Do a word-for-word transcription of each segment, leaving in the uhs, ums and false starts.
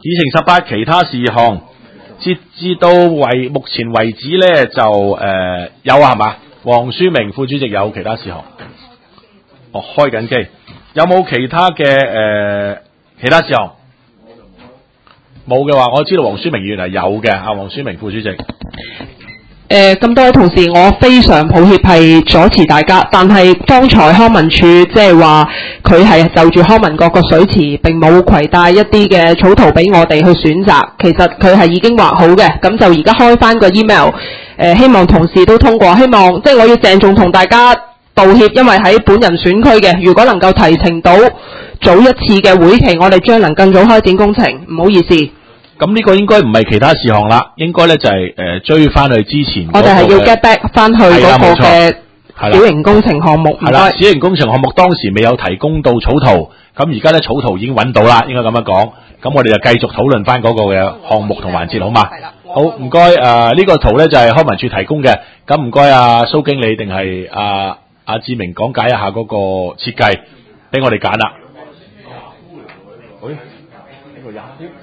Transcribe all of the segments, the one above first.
議程十八其他事項，截至到為目前為止咧就誒、呃、有啊係嘛？黃書明副主席有其他事項。哦，開緊機，有冇其他嘅誒、呃、其他事項？冇嘅話，我知道黃書明議員係有嘅。阿黃書明副主席。 誒，咁多位同事，我非常抱歉係阻持大家，但係方才康文署即係話佢係就住康文局個水池並冇攜帶一啲嘅草圖俾我哋去選擇，其實佢係已經畫好嘅，咁就而家開翻個 email，誒、呃、希望同事都通過，希望即係我要鄭重同大家道歉，因為喺本人選區嘅，如果能夠提呈到早一次嘅會期，我哋將能更早開展工程，唔好意思。 咁呢個應該唔係其他事項啦，應該咧就係、是、誒、呃、追翻去之前。 我哋係要 get back 翻去嗰個嘅小型工程項目。 係啦，小型工程項目當時未有提供到草圖，咁而家咧草圖已經揾到啦，應該咁樣講。咁我哋就繼續討論翻嗰個嘅項目同環節，好嘛？係啦。好，唔該誒，呢個圖咧就係康文署提供嘅，咁唔該阿蘇經理定係阿阿志明講解一下嗰個設計，俾我哋揀啦。誒，呢個廿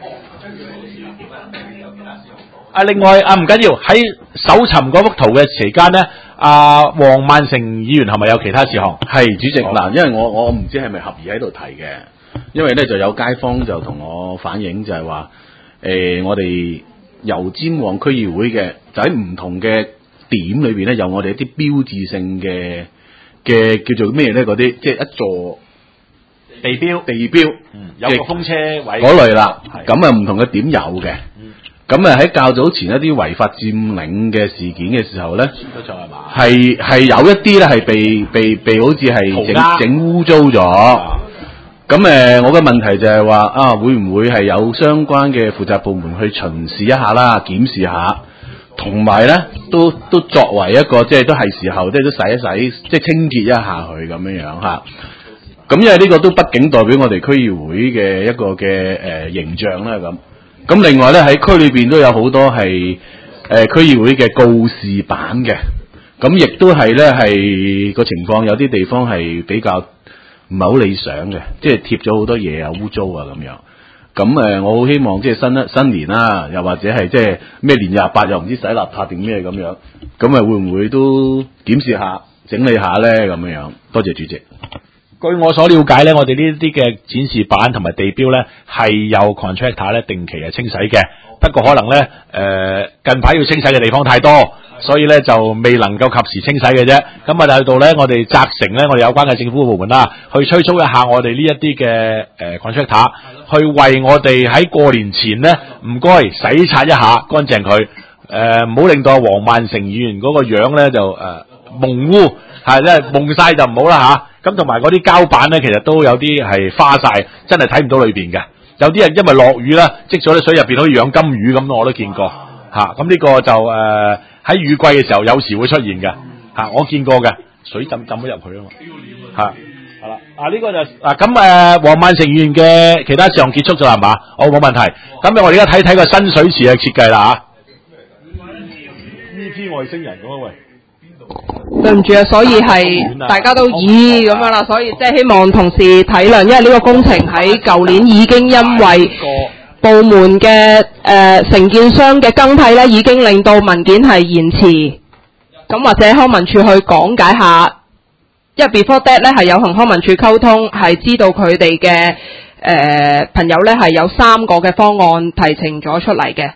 啊，另外啊，唔緊要，喺搜尋嗰幅圖嘅期間咧，阿黃萬成議員係咪有其他事項？ 係主席嗱，因為我我唔知係咪合宜喺度提嘅，因為咧就有街坊就同我反映就係話，誒、呃、我哋油尖旺區議會嘅就喺唔同嘅點裏邊咧，有我哋一啲標誌性嘅嘅叫做咩咧？嗰啲即係一座地標， 地標， 嗯，有個風車位嗰類啦，咁啊唔同嘅點有嘅。咁啊喺較早前一啲違法佔領嘅事件嘅時候咧，係係有一啲咧係被被被好似係整整污糟咗。咁誒、呃，我嘅問題就係話啊，會唔會係有相關嘅負責部門去巡視一下啦，檢視下，同埋咧都都作為一個即係都係時候，即係都洗一洗，即係清潔一下佢咁樣樣嚇。咁因為呢個都畢竟代表我哋區議會嘅一個嘅誒、呃、形象啦咁。咁另外咧喺區裏邊都有好多係誒、呃、區議會嘅告示板嘅，咁亦都係咧係個情況有啲地方係比較唔係好理想嘅，即係貼咗好多嘢啊污糟啊咁樣。咁誒、呃、我好希望即係新一新年啦，又或者係即係咩年廿八又唔知洗邋遢定咩咁樣，咁啊會唔會都檢視下整理下咧咁樣樣？多謝主席。 據我所了解咧，我哋呢啲嘅展示板同埋地標咧係有 contractor 咧定期係清洗嘅，不過可能咧誒、呃、近排要清洗嘅地方太多，所以咧就未能夠及時清洗嘅啫。咁啊喺度咧，我哋責成咧，我哋有關嘅政府部門啦，去催促一下我哋呢一啲嘅誒 contractor，去為我哋喺過年前咧唔該洗刷一下乾淨佢，誒唔好令到黃萬成議員嗰個樣咧就誒、呃、蒙污，係即係蒙晒就唔好啦吓。咁同埋嗰啲膠板咧，其實都有啲係花晒，真係睇唔到裏邊嘅。有啲人因為落雨啦，積咗啲水入邊，好似養金魚咁，我都見過嚇。咁、啊、呢個就誒喺、呃、雨季嘅時候有時會出現嘅嚇、啊，我見過嘅，水浸浸咗入去啊嘛嚇。係啦，啊呢、這個就啊咁誒，黃萬成議員嘅其他事項結束咗係嘛？好，冇問題。咁我哋而家睇睇個新水池嘅設計啦嚇。E T 外星人咁啊喂！ 對唔住啊，所以係大家都咦咁樣啦，所以即係希望同事體諒，因為呢個工程喺舊年已經因為部門嘅誒承建商嘅更替咧，已經令到文件係延遲。咁或者康文署去講解下，因為 before that 咧係有同康文署溝通，係知道佢哋嘅誒朋友咧係有三個嘅方案提呈咗出嚟嘅。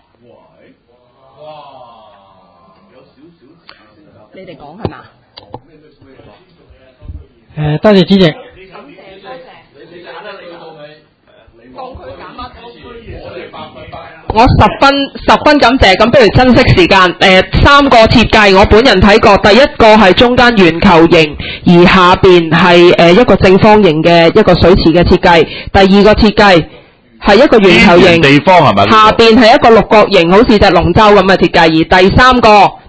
你哋講係嘛？ 誒，多謝主席。 我十分十分感謝，咁不如珍惜時間。誒、呃，三個設計我本人睇過，第一個係中間圓球形，而下邊係誒一個正方形嘅一個水池嘅設計。第二個設計係一個圓球形， 地方係咪？ 下邊係一個六角形，好似隻龍舟咁嘅設計。而第三個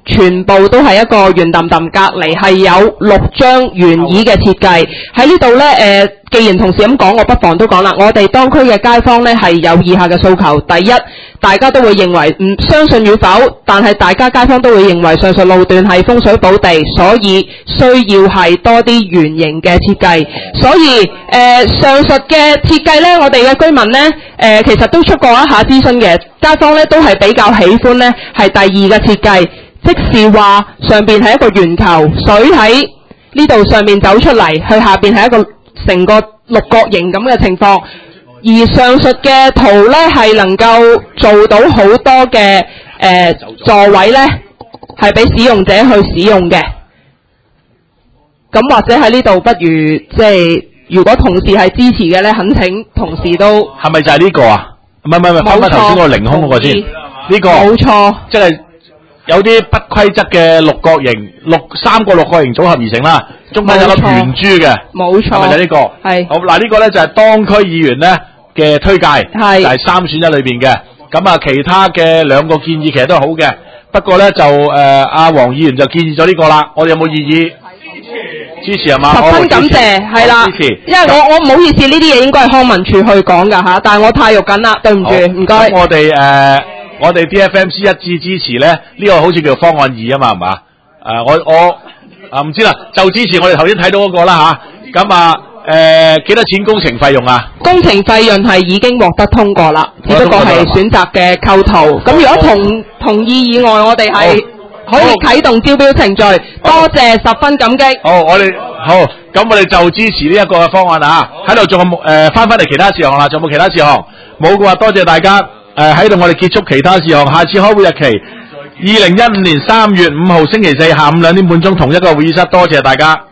全部都係一個圓揼揼，隔離係有六張圓椅嘅設計。喺呢度呢，誒、呃，既然同事咁講，我不妨都講啦。我哋當區嘅街坊呢係有以下嘅訴求：第一，大家都會認為唔相信與否，但係大家街坊都會認為上述路段係風水寶地，所以需要係多啲圓形嘅設計。所以誒、呃、上述嘅設計呢，我哋嘅居民呢，誒、呃、其實都出過一下諮詢嘅，街坊呢都係比較喜歡呢係第二嘅設計。即是話上邊係一個圓球，水喺呢度上面走出嚟，去下邊係一個成個六角形咁嘅情況。而上述嘅圖呢，係能夠做到好多嘅誒、呃、座位呢，係俾使用者去使用嘅。咁或者喺呢度，不如即係如果同事係支持嘅呢，懇請同事都係咪就係呢個啊？唔係唔係唔係，翻翻頭先個凌空嗰個先，呢、這個冇錯， 即係。有啲不規則嘅六角形，六三個六角形組合而成啦，中間有個圓珠嘅， 冇錯， 係咪就呢個？係。好嗱，呢個咧就係當區議員咧嘅推介，係就係三選一裏邊嘅。咁啊，其他嘅兩個建議其實都係好嘅，不過咧就誒阿黃議員就建議咗呢個啦。我哋有冇異議？支持係嘛？ 十分感謝，係啦。支持。因為我我唔好意思，呢啲嘢應該係康文署去講㗎嚇，但係我太肉緊啦，對唔住，唔該。 咁我哋誒。呃我哋 D F M C 一致支持咧，呢、這個好似叫方案二啊嘛，係嘛？誒、呃，我我啊唔知啦，就支持我哋頭先睇到嗰個啦吓。咁啊誒，幾、呃、多錢工程費用啊？工程費用係已經獲得通過啦，只不過係選擇嘅構圖。咁如果同同意以外，我哋係可以啟動招標程序。多謝，十分感激。好，我哋好，咁我哋就支持呢一個嘅方案啊！喺度仲有冇誒翻翻嚟其他事項啦？仲有冇其他事項？冇嘅話，多謝大家。誒喺度，我哋結束其他事項。下次開會日期二零一五年三月五號星期四下午兩點半鐘，同一個會議室。多謝大家。